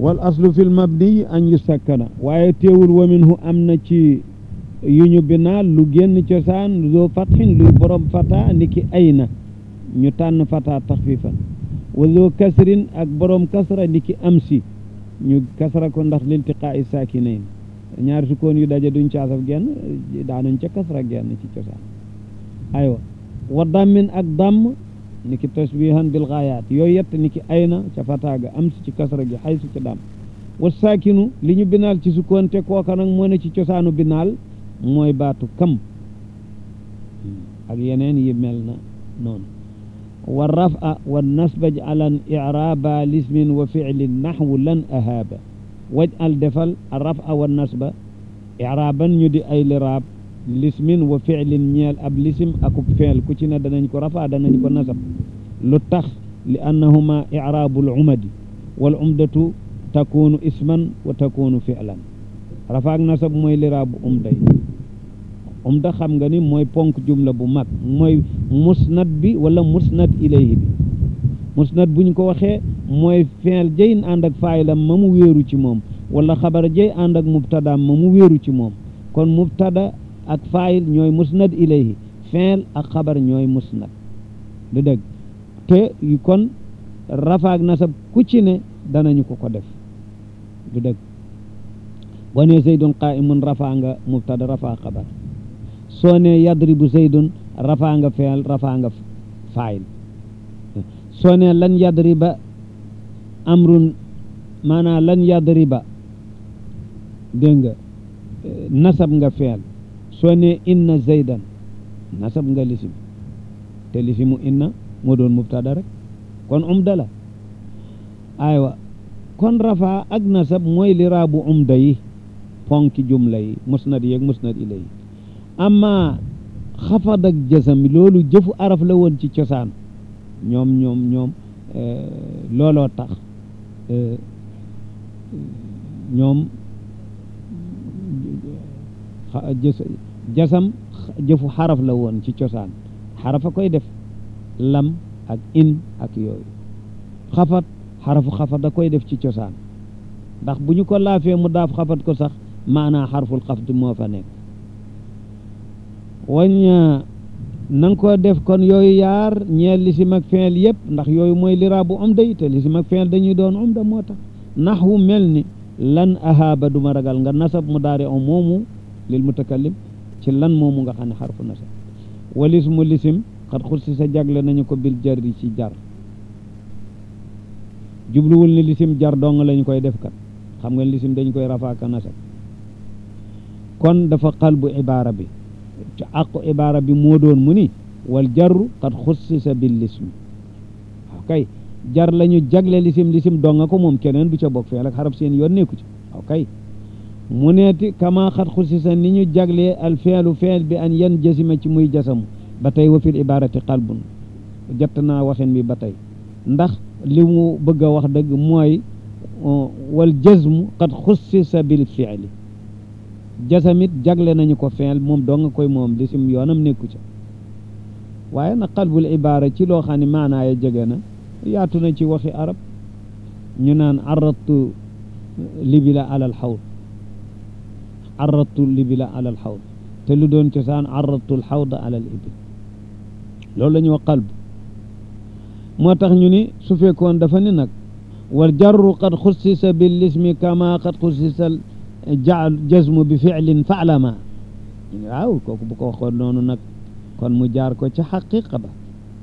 wal aslu fil mabni an yusakkana waaye teewul wa minhu am na ci yu ñu binaal lu génn cosaan zoo fatxin luy borom fata niki ayna ñu tànn fata taxfifan wa zoo kasrin ak borom kasra niki amsi ñu kasra ko ndax liltiqaa'i saakinayn ñaari sukkoon yu daje duñ caasaf genn daanañ ca kasra genn ci cosaan aywa wa dammin ak damm niki tasbihan bil gaayaat yooyu yett niki ayna ca fataaga amsi ci kasra gi xaysu ci damm wa saakinu li ñu binaal ci sukkoon te kooka nag moo ne ci cosaanu binaal mooy baatu kam ak yeneen yi mel na noonu wa rafa wa nasba j'alan i'raaba lismin wa fi'lin naxwu lan ahaaba waj'al defal a rafa wa nasba i'raaban ñu di ay liraab lismin wa fi'lin ñeel ab lisim akub fi'l ku ci ne danañ ko rafa danañ ko nasab lu tax li annahuma i'raabul umadi wal umdatu takunu isman wa takunu fi'lan rafa ak nasab mooy liraabu umda yi umda xam nga ni mooy ponk jumla bu mag mooy musnad bi wala musnad ilayhi bi musnad bu ñu ko waxee mooy fi'l jëyn ànd ak faayilam ma mu wéeru ci moom wala xabar jëy ànd ak mubtadaam ma mu wéeru ci moom kon mubtada ak faayil ñooy musnad ilayhi fi'l ak xabar ñooy musnad du dëgg te kon rafa ak nasab ku ci ne danañu ko def du dëgg boo nee zaydun qaa'imun rafaa nga mubtada rafaa xabar soo nee yadribu zaydun rafaa nga fi'l rafaa nga faayil soo nee lan yadriba amrun maanaam lan yadriba dégg nga nasab nga fi'l soo nee inna zaydan nasab nga lisim te lisimu inna moo doon mubtada rek kon umda la aywa kon rafaa ak nasab mooy liraabu umda yi ponki jumla yi musnad yeeg musnad ilay amma xafad ak jasam loolu jëfu araf la woon ci cosaan ñoom looloo tax ñoom jasam jëfu xaraf la woon ci cosaan xarafa koy def lam ak in ak yooyu xafat xarafu xafat da koy def ci cosaan ndax bu ñu ko laafee mu daaf xafat ko sax maanaa xarful xafd moo fa nekk wañ na nga ko def kon yooyu yaar ñeel lisim ak fi'l yëpp ndax yooyu mooy liraabu umda yi te lisim ak fi'l dañuy doon umda moo tax naxwu mel ni lan ahaaba duma ragal nga nasab mudaari o moomu lil mutakallim ci lan moomu nga xam ne xarfu nasab walis mu lisim xat xursi sa jagle nañu ko bil jarri ci jar jubluwul ni lisim jar dong lañu koy def kat xam nga lisim dañ koy rafaaka nasab kon dafa qalbu ibaara bi ci àqu ibaara bi moo doon mu ni wal jarru xat xussisa bil lismi kay jar lañu jagle lisim donga ko moom keneen du ca bokk fee ak xarab seen yoon nekku ci kay mu neeti kama xat xussisa ni ñu jaglee al fi'lu fi'l bi an yan jasima ci muy jasamu ba tey wa fil ibarati qalbun jot naa waxin bi ba tey ndax li mu bëgg a wax dëgg mooy wal jazmu qad xussisa bil fi'li jasamit jagle nañu ko fi'l moom doo nga koy moom lisim yoonam nekku ca waaye nag qalbul ibara ci loo xam ne maanaaya jege na yaatu na ci waxi arab ñu naan arradtu libila alal xawd arradtu libila alal xawd te lu doon cosaan arradtu alxawda alal ibil loolu la ñu wax qalb moo tax ñu ni su fekkoon dafa ni nag wal jarru qad xussisa bil ismi kama qad xussisa jazmu bi fi'lin fa'lama waaw kooku bu ko waxoon noonu nag kon mu jaar ko ci xaqiqa ba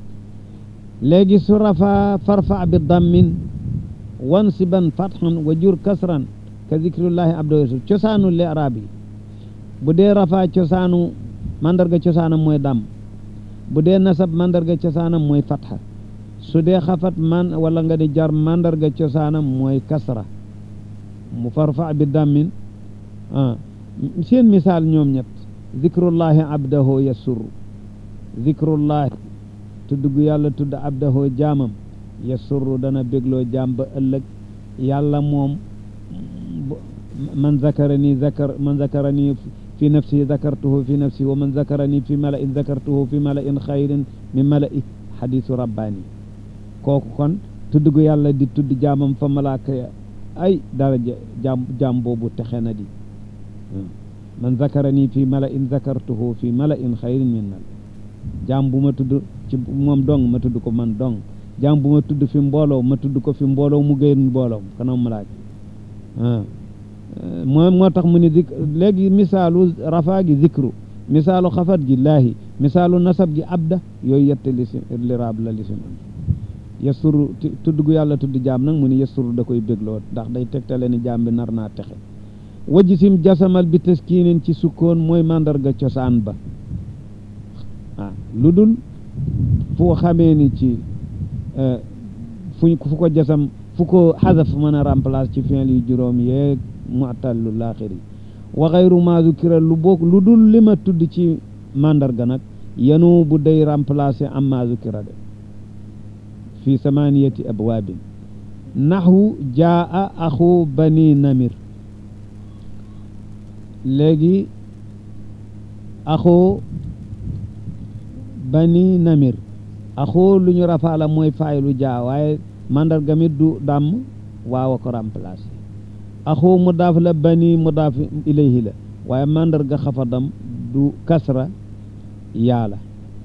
léegi su rafa farfa bi dammin wansiban fathan wa jur kasran ka zikrullahi abdo cosaanu li'raab yi bu dee rafa cosaanu mandarga cosaanam mooy dam bu dee nasab mandarga cosaanam mooy fatha su dee xafat man wala nga di jar mandarga cosaanam mooy kasra mu farfa bi dammin seen misaal ñoom ñett zikrullahi abdahu yasurru zikrullahi tudd gu yàlla tudd abdahu jaamam yasurru dana bégloo jaam ba ëllëg yàlla moom man zakarani fi nafsi zakartuhu fi nafsi wa man zakarani fi mala'in zakartuhu fi mala'in xayrin min mala'i hadisu rabbani kooku kon tudd gu yàlla di tudd jaamam fa malaaka ya ay daraja jaam boobu texe na di man zakarani fi mala in zakartuhu fi mala in xayrin min mala jaam bu ma tudd ci moom dong ma tudd ko man dong jaam bu ma tudd fi mbooloo ma tudd ko fi mbooloo mu gën mbooloo kanam malaaka moo tax mu ni léegi misaalu rafaa gi zikru misaalu xafat gi laahi misaalu nasab gi abda yooyu yette liraab la lisim yasturu tudd gu yàlla tudd jaam nag mu ni yasturu da koy bégloo ndax day tegtale ni jaam bi nar naa texe wajisim jasamal bi taskiinin ci sukkoon mooy mandarga cosaan ba lu dul fu xamee ni ci fu ko jasam fu ko xadaf mën a remplace ci fi'l yu juróom yeeg mu'tallu laaxiri wa xayru ma zukira lu dul li ma tudd ci mandarga nag yanu bu day remplacer am ma zukira de fi samaniyati abwaabin naxwu jaa axu bani namir léegi axu bani namir axu lu ñu rafaala mooy faylu jaa waaye mandarga mi du dàmm waaw a ko remplacer axu mudaaf la bani mudaaf ilayhi la waaye mandarga xafadam du kasra yaala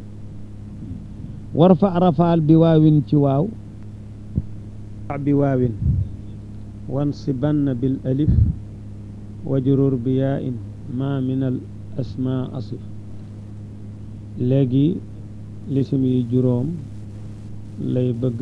warfa rafaal bi waawin ci waaw bi waawin wansibanna bil alif wajrur bi yaa in ma min al asma asif léegi lisim yi juróom lay bëgg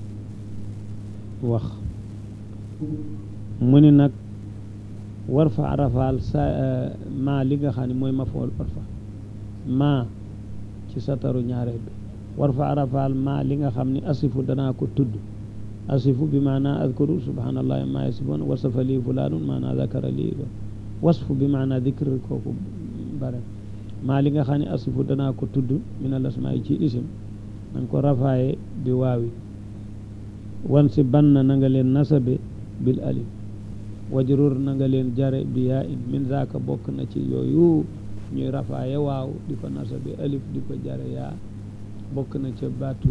wax mu ni nag warfa rafaal sa ma li nga xam ne mooy mafool warfa ma ci sataru ñaareel bi warfa rafaal ma li nga xam ne asifu danaa ko tudd asifu bi maana adkuru subhanallahi ma yasifun wasafa lii fulaanun maana zakara lii wasfu bi maana dikr kooku bare maa li nga xam ne asifu danaa ko tudd min al asmaa yi ci isim na nga ko rafaaye bi waawi wan si banna na nga leen nasabe bil alif wajrur na nga leen jare bi yaa in min zaaka bokk na ci yooyu ñuy rafaaye waaw di ko nasabe alif di ko jare yaa bokk na ca baatu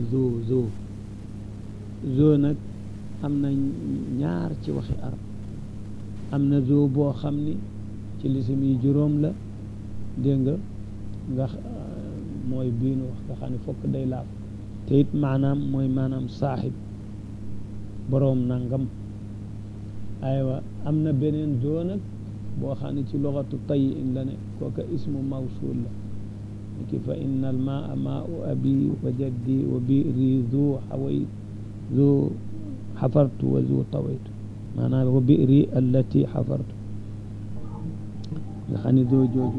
zoo nag am na ñaar ci waxi arab am na zoo boo xam ni ci lisim yi juróom la dégg nga mooy biinu wax nga xam ne fokk day laaf te it maanaam mooy maanaam saaxib boroom nangam aywa am na beneen zoo nag boo xam ne ci loxatu tay in la ne kooka ismu mawsul la ki fa inna al maa maau abi wa jaddi wa bi'ri zoo xaway zoo xafartu wa zoo tawaytu maanaam wa bi'ri allati xafartu nga xam ne zoo jooju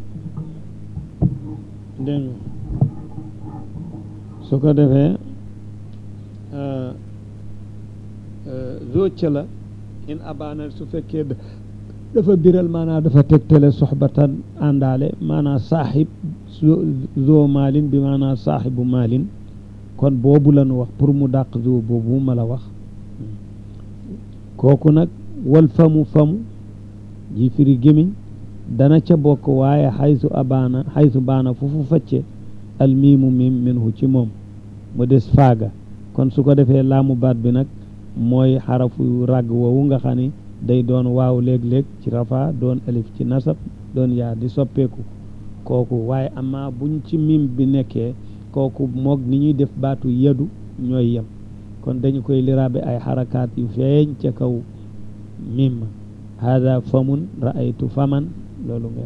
dégg nga su ko defee zocca la in abana su fekkee dafa biral maanaam dafa tegtale soxbatan àndaale maanaam saaxib zoo maalin bi maanaam saaxibu maalin kon boobu la nu wax pour mu dàq zoo boobu ma la wax kooku nag wal famu ji firi gémiñ dana ca bokk waaye xaysu baana fu facce al miimu miim minhu ci moom mu des faaga kon su ko defee laamu baat bi nag mooy xarafu ràgg woowu nga xam ni day doon waaw léeg-léeg ci rafa doon alif ci nasab doon yaa di soppeeku kooku waaye ama buñ ci miim bi nekkee kooku moog ni ñuy def baatu yadu ñooy yem kon dañu koy liraabe ay xarakaat yu feeñ ca kaw miim hada famun ra'aytu faman loolu ngay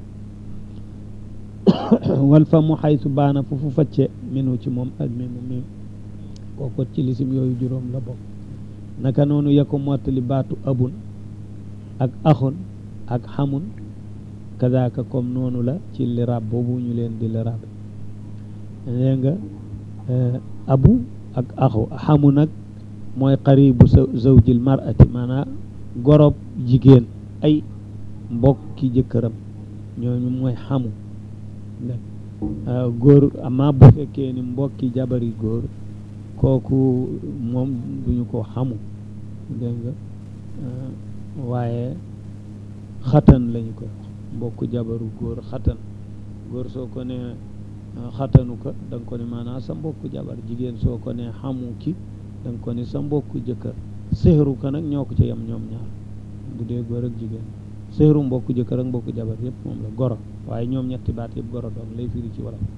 wax wal famu xaysu baana fu facce minu ci moom ak mimu mim kooku ci lisim yooyu juróom la bokk naka noonu ya ko mottali baatu abun ak axun ak xamun kadaaka comme noonu la ci liraab boobu ñu leen di liraab dégg nga abu ak axu xamu nag mooy qaribu zawjil mar'ati maanaam gorob jigéen ay mbokki jëkkëram ñooñu mooy xamu góor ama bu fekkee ni mbokki jabari góor kooku moom duñu ko xamu dégg nga waaye xatan lañu koy wax mbokku jabaru góor xatan góor soo ko ne xatanu ka da nga ko ne maanaam sa mbokku jabar jigéen soo ko ne xamu ki da nga ko ne sa mbokku jëkkër sihru ka nag ñoo ko ci yem ñoom ñaar bu dee góor ak jigéen sihru mbokku jëkkër ak mbokku jabar yëpp moom la goro waaye ñoom ñetti baat yëpp goro doom lay firi ci wolof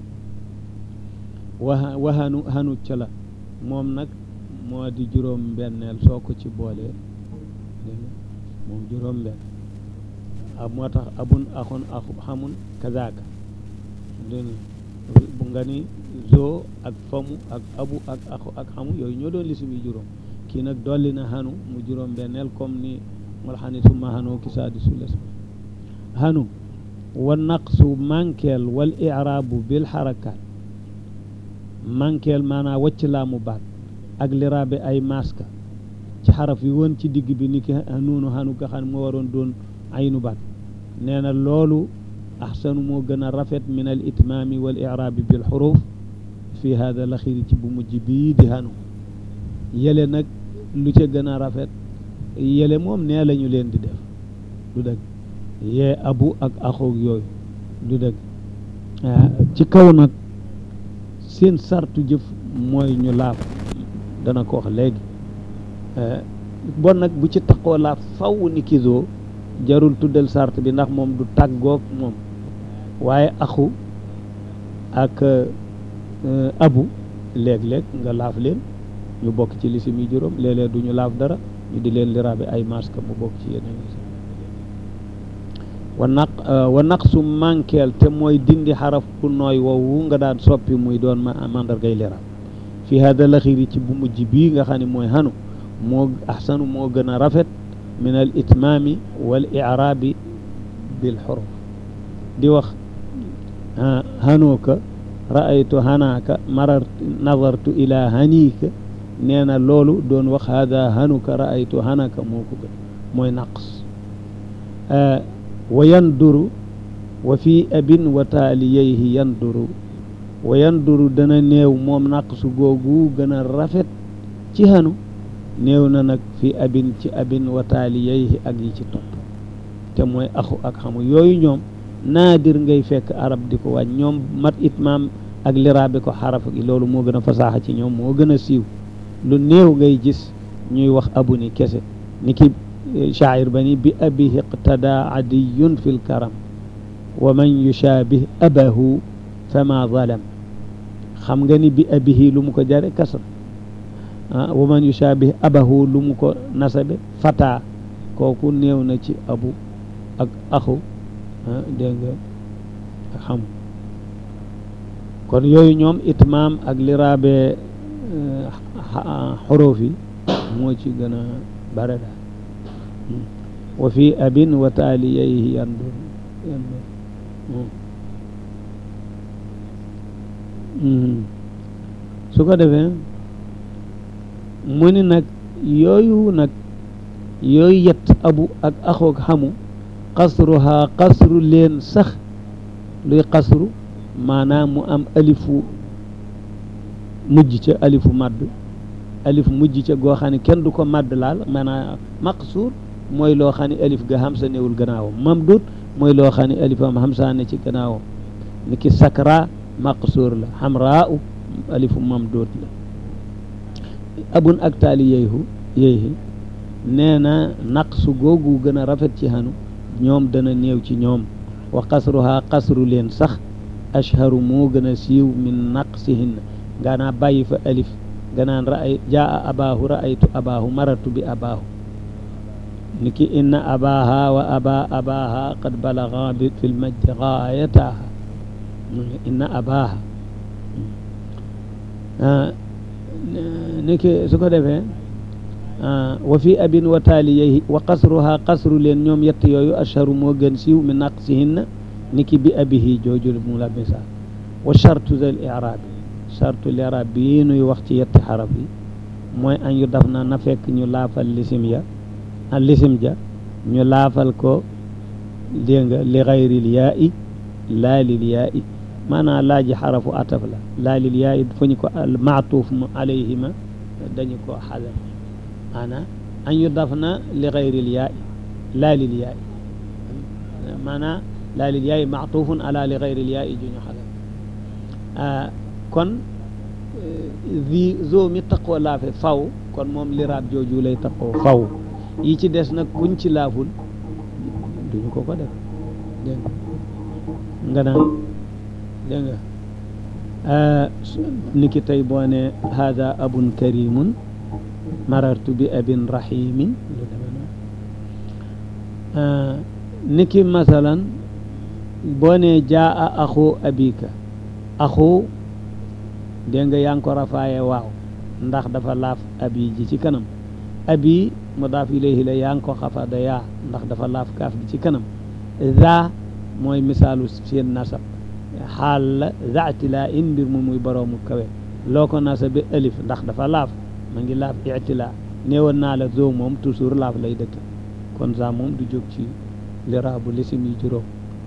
waxanu xanu ca la moom nag moo di juróom benneel soo ko ci boolee dégg moom juróom benn moo tax abun axun axu xamun kazaaka dégg bu nga ni zoo ak famu ak abu ak axu ak xamu yooyu ñoo doon lisim yi juróom kii nag dolli na xanu mu juróom benneel comme ni mul xani summa xanoo ki saadi sules xanu wa naqsu manqueel wal irabu bil xarakaat manqueel maanaa wacc laa mu baat ak liraabe ay maska ci xaraf yi woon ci digg bi ni ki nuunu xanu nga xam moo waroon doon aynu baat nee na loolu axsanu moo gën a rafet min al itmaami wal iraabi bil xuruf fi hada laxiri ci bu mujj bii di xanu yële nag lu ca gën a rafet yële moom nee lañu leen di def du dëgg yee abu ak axoog yooyu du dëgg ci kaw nag seen sartu jëf mooy ñu laaf dana ko wax léegi bon nag bu ci taqoo laaf faw ni kisoo jarul tuddal sart bi ndax moom du tàggoog moom waaye axu ak abu léeg-léeg nga laaf leen ñu bokk ci lisim yi juróom léeg-léeg du ñu laaf dara ñu di leen liraabe ay masque mu bokk ci yeneen lisim wa naqsu manqueel te mooy dindi xaraf bu nooy woowu nga daan soppi muy doon mandargay liraab fi hada laxiri ci bu mujj bii nga xam ne mooy xanu moo axsanu moo gën a rafet min al itmaami wal iraabi bil xuruf di wax xanooka raaytu xanaaka marar nazartu ila haniika nee na loolu doon wax hada hanuka raaytu xanaka moo ko gën mooy naqs wa yanduru wa fi abin wa taaliyayhi yanduru wa yanduru dana néew moom naqsu googu gën a rafet ci xanu néew na nag fi abin ci abin wa taaliyayhi ak yi ci topp te mooy axu ak xamu yooyu ñoom naadir ngay fekk arab di ko wàññ ñoom mat itmaam ak liraabe ko xaraf gi loolu moo gën a fasaaxa ci ñoom moo gën a siiw lu néew ngay gis ñuy wax abu ni kese ni ki shaacir ba ni bi abihi iqtada adiyun fi lkaram wa man yushaabih abahu fama zalam xam nga ni bi abihi lu mu ko jare kasra wa man yushaabih abahu lu mu ko nasabe fata kooku néew na ci abu ak axu dégg nga xam kon yooyu ñoom itmaam ak liraabe xuruf yi moo ci gën a bare daal wa fi abin wa taaliyayhi yandur su ko defee mu ni nag yooyu yett abu ak axoog xamu qasruha qasru leen sax luy qasru maanaam mu am alifu mujj ca alifu madd alif mujj ca goo xam ne kenn du ko madd laal maanaam maqsuur mooy loo xam ne alif ga hamsa newul gannaawam mamdud mooy loo xam ne alifam hamsa ne ci gannaawam ni ki sakra maqsuur la hamraa u alifu mamdud la abun ak taali yeyhi nee na naqsu googu gën a rafet ci xanu ñoom dana néew ci ñoom wa qasruha qasru leen sax ashharu moo gën a siiw min naqsihinna nga naa bàyyi fa alif nga naan jaa abaahu raaytu abaahu maratu bi abaahu niki inna abaaha wa abaaha qad balaga bi fil majdi gaayataha inna abaaha niki su ko defee wa fi abin wa taaliyayhi wa qasruha qasru leen ñoom yett yooyu asharu moo gën siiw min naqsihinna niki bi abihi jooju mu la misaal wa chartu zal i'raab chartu l'iraab bi nuy wax ci yetti xaraf yi mooy an yu daf na fekk ñu laafal lisim ja ñu laafal ko dégg nga li gayril yaa i laa lil yaa i maanaam laaji xarafu ataf la laa lil yaa i fu ñu ko maatuuf alayhima dañu ko xadar maanaam an yu daf na li gayril yaa i laa lil yaa i maanaam laa lil yaa i maatuufun ala li gayril yaa i ju ñu xadar kon zo mi taqoo laafe faw kon moom liraab jooju lay taqoo faw yi ci des nag kuñ ci laaful duñu ko def dégg nga naan dégg nga ni ki tey boo ne hada abun karimun marartu bi abin rahimin lu demee noonu ni ki masalan boo ne jaa axu abika axu dégg nga yaa ngi ko rafaaye waaw ndax dafa laaf abi ji ci kanam abi mudaaf ilayhi la yaa ngi ko xafada yaa ndax dafa laaf kaaf gi ci kanam za mooy misaalu seen nasab xaal la zaati laa in mbir mu muy boroomu kawe loo ko nasabe alif ndax dafa laaf ma ngi laaf itilaa néewoon naa la zo moom toujours laaf lay dëkk kon za moom du jóg ci liraabu lisim yi juróom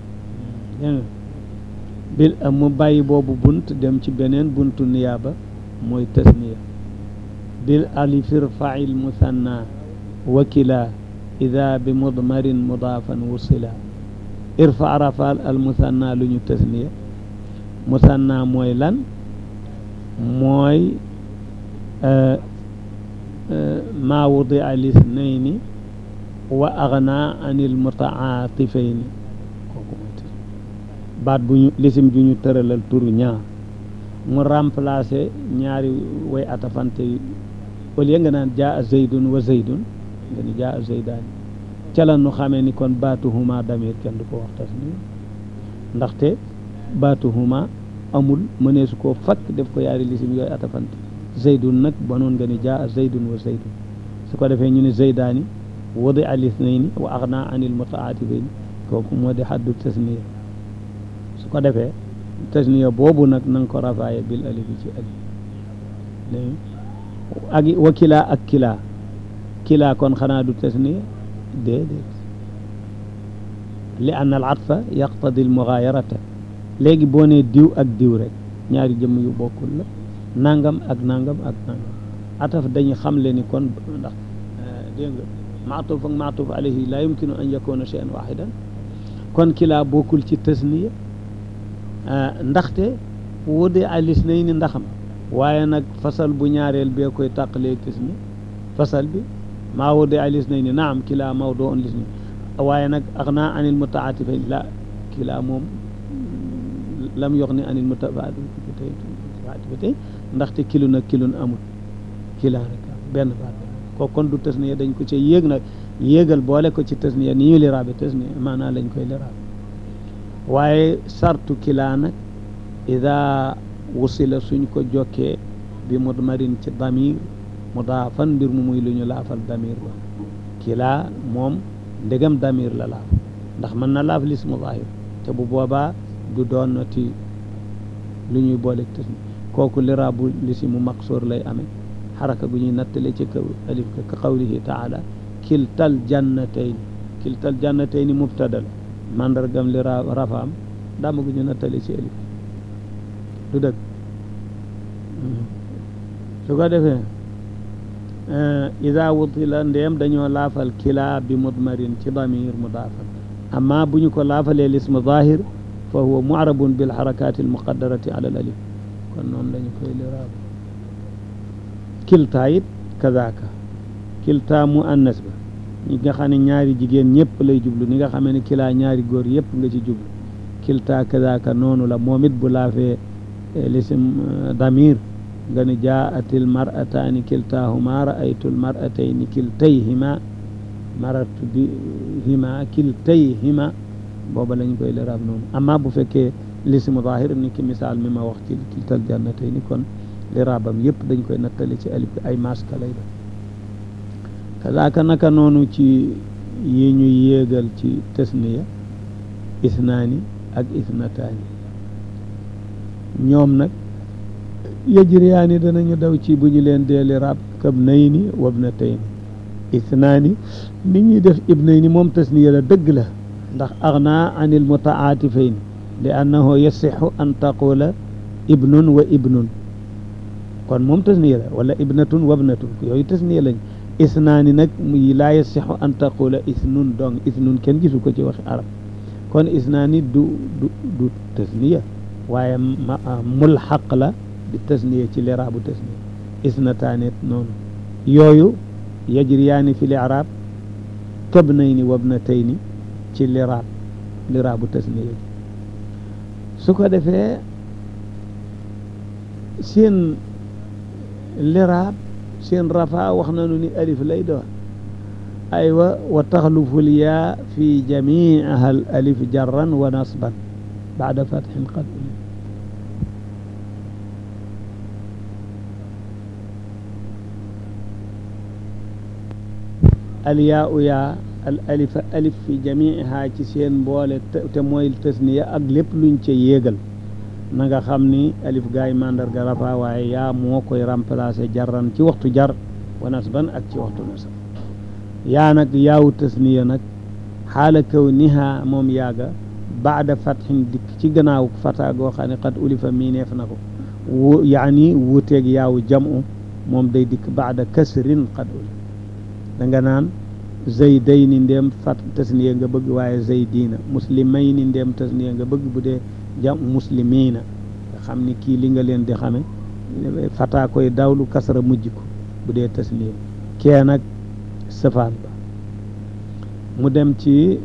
bil mu bàyyi boobu bunt dem ci beneen buntu niyaaba mooy tasniya bil alif irfa'il musanna wakila ida bi mudmarin mudaafan wusila irfa rafal al musanna lu ñu tasniya musanna mooy lan mooy maa wudia lisnayni wa agna anil mutaatifayni kooku mooy baat bu ñu lisim ju ñu tëralal turu ñaar mu remplacer ñaari way atafante yi au lieu nga naan jaa zaydun wa zaydun nga ni jaa zaydaani ca la nu xamee ni kon baatuhuma damir kenn du ko wax tasniya ndaxte baatuhuma amul mëneesu koo fakk def ko yaari lisim yooyu atafante zaydun nag banoon nga ni jaa zaydun wa zaydun su ko defee ñu ne zaydaani wudi al isnayni wa agna anil mutaatifayni kooku moo di xaddu tasniya su ko defee tasniya boobu nag na nga ko rafaaye bil alif ci alif léegi ak wakila ak kila kila kon xanaa du tasniya déedéet li anna al atfa yaqtadi al mughayarata léegi boo nee diw ak diw rek ñaari jëmm yu bokkul la nangam ak nangam ak nangam ataf dañu xam le ni kon ndax dégg nga maatuf ak maatuf alayhi la yumkinu an yakuna shay'an wahidan kon kila bokkul ci tasniya ndaxte wudi alis nay ni ndaxam waaye nag fasal bu ñaareel bee koy tàqaleeg tasniya fasal bi maa wudi alis nay ni naam kila mawduun lis ni waaye nag agna anil mutaatifay la kila moom lam yox ni anil mutaatifay ndaxte kilun ak kilun amul kila rek benn baat ko kon du tasniya dañ ko ci yéeg nag yéegal boole ko ci tasniya ni ñu liraabe tasniya maanaam lañ koy liraabe waaye sartu kilaa nag ida wusila suñ ko jokkee bi mudmarin ci damir mudaafan mbir mu muy lu ñu laafal damir ba kilaa moom ndegam damir la laaf ndax mën na laaf lismu zaahir te bu boobaa du doonati lu ñuy boole tasniya kooku liraabu lisimu maqsuur lay amee xaraka gu ñuy nattale ci kaw alif ka qawlihi taala kiltal jannatayni mubtada la mandargam li rafaam dama gu ñu nattale ci alif du dëgg su ko defee ida wutila ndeem dañoo laafal kilaa bi mudmarin ci damir mudaafan amma bu ñu ko laafalee lismu zahir fa huwa mu'rabun bil harakati al muqaddarati ala al alif kon noonu lañu koy liraab kilta it kazaaka kilta mu annas ba ñi nga xam ne ñaari jigéen ñëpp lay jublu ni nga xamee ne kilaa ñaari góor yëpp nga ci jublu kilta kazaaka noonu la moom it bu laafee lisim damir nga ne jaatil mar'ataani kiltaahuma ra'aytul mar'atayni kiltayhima marartu bihima kiltayhima booba lañ koy liraab noonu amma bu fekkee lismu zahir ni ki misaal mi ma wax ci kiltal jannatayni kon liraabam yëpp dañ koy nattali ci alif bi ay maska lay def kazaaka naka noonu ci yi ñu yéegal ci tasniya isnaani ak isnataani ñoom nag yajriyaani danañu daw ci bu ñu leen dee liraab kabnayni wabnatayni isnaani ni ñuy def ibnayni moom tasniya la dëgg la ndax agna anil mutaatifayni li annahu yasixu an taqula ibnun wa ibnun kon moom tasniya la wala ibnatun wabnatun yooyu tasniya lañ isnaani nag laa yasixu an taqula isnun donc isnun kenn gisu ko ci waxi arab kon isnaani du tasniya waaye mulxaq la bi tasniya ci liraabu tasniya isnataani noonu yooyu yajriyaani fi l-i'raab kabnayni wabnatayni ci liraabu tasniya su ko defee seen liraab seen rafaa wax nañu ni alif lay doon aywa wa taxlufu l-yaa fi jamiiha al alif jarran wa nasban ba'da fathin qad alyaa u yaa al alifa alif fi jamiiha ci seen mboole te mooy tasniya ak lépp luñ ca yéegal na nga xam ni alif gaay mandarga rafa waaye yaa moo koy remplacer jarran ci waxtu jar wa nasban ak ci waxtu nasab yaa nag yaawu tasniya nag xaala kaw niha moom yaaga baada fathin dikk ci gannaaw fata goo xam ne qad ulifa miineef na ko yaani wuuteeg yaawu jam'u moom day dikk baada kasrin qad ulif da nga naan zaydayni ndéem fat tasniya nga bëgg waaye zaydina muslimayni ndéem tasniya nga bëgg bu dee jam muslimiina nga xam ni kii li nga leen di xame fata koy dawlu kasra mujj ko bu dee tasniya kee nag safaan ba mu dem ci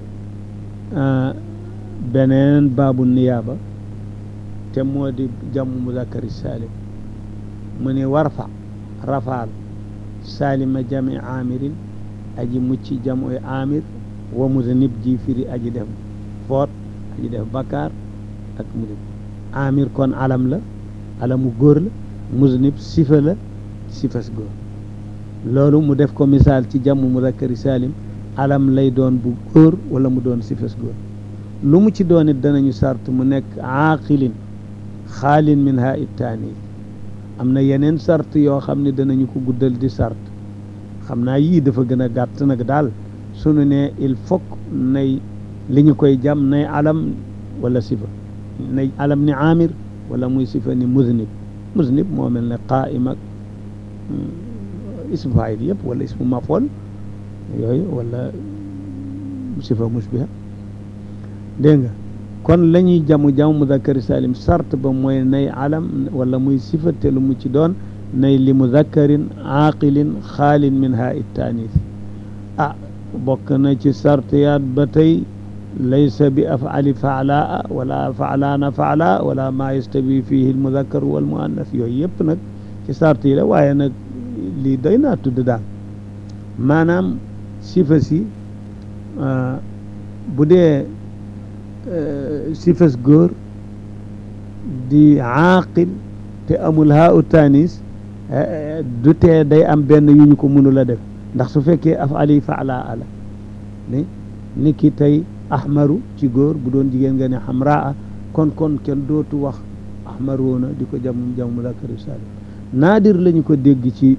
beneen baabu niyaaba te moo di jamu muzakkari saalim mu ne warfa rafaal saalima jami amirin aji mucci jamu amir wa muznib ji firi aji def foot aji def bakkaar ak muznib amir kon alam la alamu góor la muznib sifa la sifas góor loolu mu def ko misaal ci jamu muzakkari salim alam lay doon bu góor wala mu doon sifas góor lu mu ci doon it danañu sart mu nekk aaqilin xaalin min ha ittaani am na yeneen sart yoo xam ne danañu ko guddal di sart xam naa yii dafa gën a gàtt nag daal sunu ne il faut nay li ñu koy jam nay alam wala sifa nay alam ni amir wala muy sifa ni muznib moo mel ne qaa'im ak ismu faayil yëpp wala ismu maf'ul yooyu wala sifa mushbiha dégg nga kon la ñuy jamu muzakkari salim sart ba mooy nay alam wala muy sifa te lu mu ci doon nay li muzakkarin aaqilin xaalin min haa ittaanis bokk na ci sartiyaat ba tey laysa bi af'ali fa'laa wala fa'laana fa'laa wala maa yastawi fihi almuzakkar wal muannas yooyu yëpp nag ci sart yi la waaye nag lii doy naa tudd daal maanaam sifa si bu dee sifas góor di aaqil te amul haa u taanis du tee day am benn yu ñu ko mënul a def ndax su fekkee af'ali fa'laa ala ni ki tey ahmaru ci góor bu doon jigéen nga ne hamraa kon kenn dootu wax ahmaroona di ko jam muzakkar salim naadir lañu ko dégg ci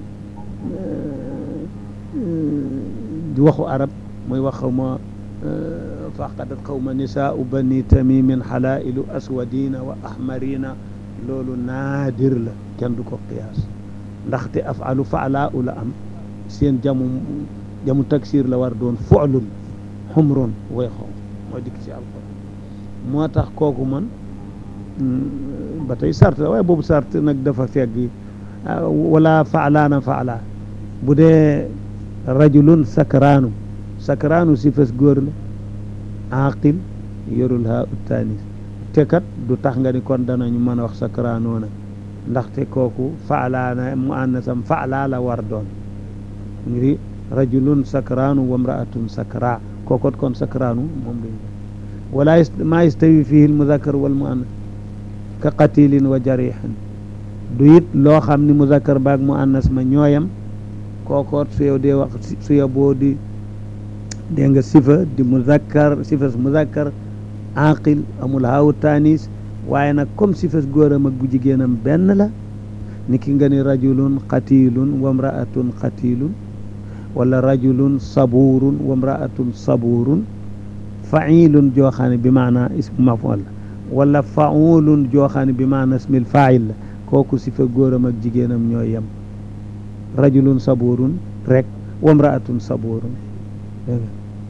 waxu arab mooy wax xawma faqadat xawma nisaau bani tamimin halailu aswadina wa ahmarina loolu naadir la kenn du ko qiyaas ndaxte af'alu fa'laa la am seen jamu taksir la war doon fu'lun xumrun way xaw mooy dikk ci alquran moo tax kooku man ba tey sart la waaye boobu sart nag dafa fegg wala fa'laana fa'laa bu dee rajulun sakraanu sifas góor la aqil yorul haa uttaanis te kat du tax nga ni kon danañu mën a wax sakraanoona ndaxte kooku fa'laana muannasam fa'laa la war doon ngir rajulun sakraanu wa imra'atun sakraa kookot kon sakraanu moom lañ wala maa yastawi fihi almuzakkar wal muannas ka qatilin wa jarihin du it loo xam ni muzakkar baag muannas ma ñooyam kookoot su yow dee wax su yow boo di dee nga sifa di muzakkar sifas muzakkar aqil amul haawu taanis waaye nag comme sifas góoram ak bu jigéenam benn la ni ki nga ni rajulun qatilun wa imra'atun qatilun wala rajulun saburun wa imra'atun saburun fa'ilun jooxaane bi maana ismu maf'ul la wala fa'ulun jooxaane bi maana ismil fa'il la kooku sifa góoram ak jigéenam ñoo yem rajulun saburun rek wa imra'atun saburun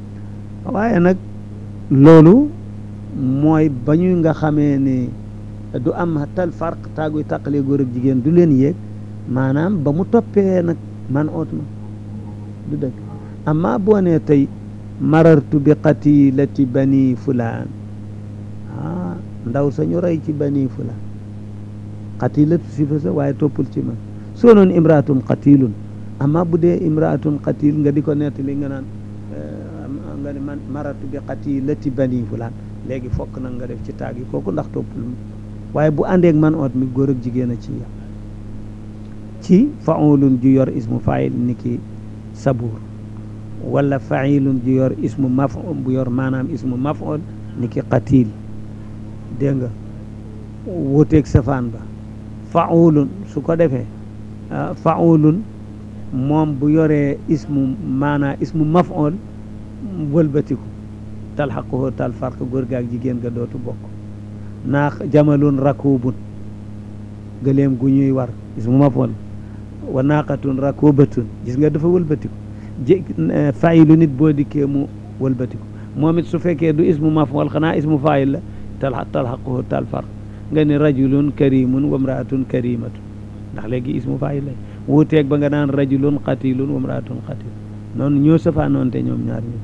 waaye nag loolu mooy ba ñu nga xamee ni du am tal farq taaguy tàqalee góor ak jigéen du leen yéeg maanaam ba mu toppee nag man oot ma du dëgg amma boo nee tey marartu bi qatilati bani fulaan ndaw sañu rey ci bani fulaan qatilatu sifa sa waaye toppul ci man soo noon imraatun qatilun amma bu dee imraatun qatil nga di ko nettali nga naan nga ne man marartu bi qatilati bani fulaan léegi fokk nag nga def ci taag yi kooku ndax toppul waaye bu àndeeg man oot mi góor ak jigéen a ci yam ci faulun ju yor ismu fail ni ki sabuur wala failun ju yor ismu maf'ul bu yor maanaam ismu maf'ul ni ki qatil dégg nga wuuteeg safaan ba faulun su ko defee faulun moom bu yoree ismu maanaa ismu maf'ul wëlbatiku talxaquhu tal farq góor gaak jigéen ga dootu bokk naax jamalun rakubun gëleem gu ñuy war ismu maf'ul wa naaqatun rakubatun gis nga dafa wëlbatiku fayilu nit boo dikkee mu wëlbatiku moom it su fekkee du ismu maf'ul xanaa ismu fayil la talxaquhu tal farq nga ni rajulun karimun wa mraatun karimatun ndax léegi ismu fayil la wuuteeg ba nga naan rajulun qatilun wa mraatun qatil noonu ñoo safaanoonte ñoom ñaar ñu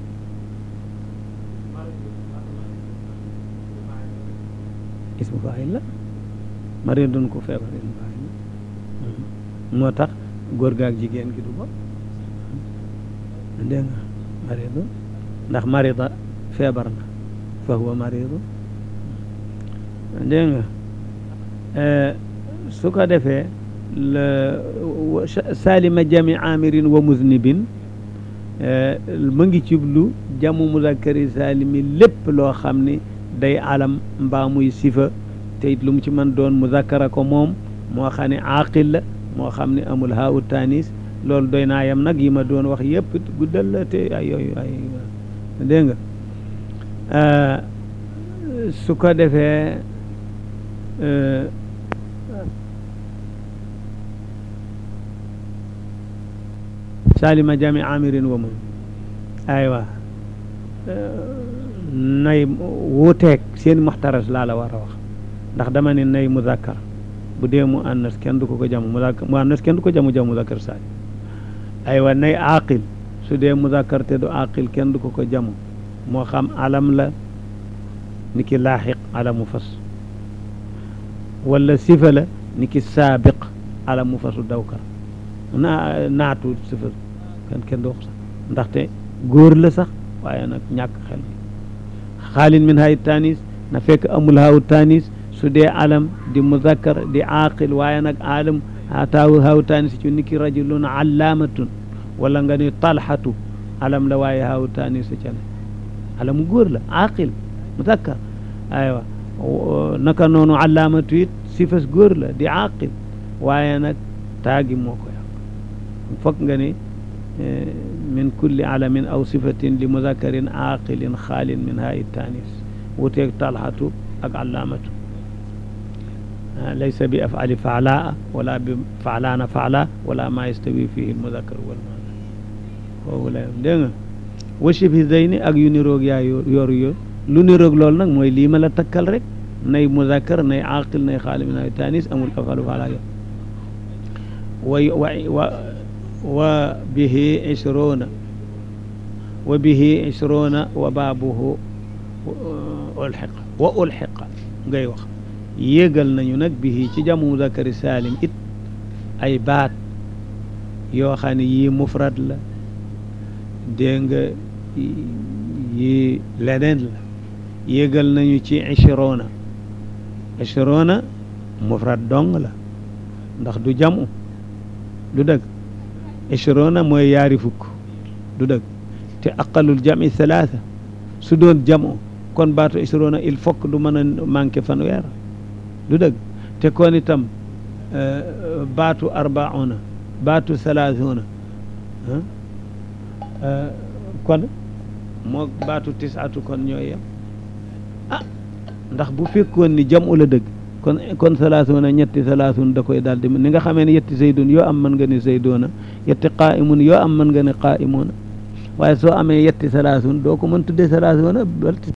ismu fayil la maridun ko feebar ismu fayil la moo tax góor gaak jigéen gi du bopp dégg nga maridu ndax marida feebar na fa huwa maridu dégg nga su ko defee salima jami amirin wa muznibin mu ngi ciblu jamu muzakkari salimi lépp loo xam ni day alam mbaa muy sifa te it lu mu ci mën doon muzakkara ko moom moo xam ne aaqil la moo xam ne amul haawu tanis loolu doy naa yam nag yi ma doon wax yëpp guddal la te ay yooyu ay dégg nga su ko defee salima jami amirin wa mun aywa nay wuuteeg seen muxtaras laa la war a wax ndax dama ne nay muzakkar bu dee mu annas kenn du ko ko jamu mu annas kenn du ko jamu muzakkar salim aywa nay aqil su dee muzakkar te du aqil kenn du ko ko jamu moo xam alam la ni ki laaxiq alamu fas wala sifa la ni ki saabiq alamu fasu dawkar naatu sifa kenn du wax sax ndaxte góor la sax waaye nag ñàkk xel xaalin min hay tanis na fekk amul haawu tanis su dee alam di muzakkar di aqil waaye nag alam ataawu haawu tanis ci ni ki rajulun allaamatun wala nga ni talxatu alam la waaye haawu tanis ca ne alamu góor la aqil muzakkar aywa naka noonu allaamatu it sifas góor la di aqil waaye nag taagi moo ko yàq foog nga ni min kulli alamin aw sifatin li muzakkarin aqilin xaalin min haa tanis wuteeg talxatu ak allaamatu laysa bi afali faalaa wala bi faalaana faala wala ma yastawi fihi almuzakkar wal muannas foofu la dégg nga wa shibhi zeyni ak yu niroog yaa yoru yo lu niroog loolu nag mooy lii ma la takkal rek nay muzakkar nay aqil nay xaalin min haa tanis amul afalu faala yo wa bihi ishruna wa baabuhu ulxiqa wa ulxiqa ngay wax yéegal nañu nag bihi ci jamu muzakkari salim it ay baat yoo xam ne yii mufrad la dégg nga yii leneen la yéegal nañu ci ishruna mufrad dong la ndax du jamu du dëgg ishruna mooy yaari fukk du dëgg te aqalul jami thalatha su doon jamu kon baatu ishruna il faut que du mën a manqué fanweer du dëgg te kon itam baatu arbauna baatu thalathuna kon moo baatu tisatu kon ñooy yem ndax bu fekkoon ni jamu la dëgg kon salaasuna ñetti salaasun da koy daal di ni nga xamee ne yetti zaydun yoo am mën nga ne zayduna yetti qaa'imun yoo am mën nga ne qaa'imuna waaye soo amee yetti salaasun doo ko mën tuddee salaasuna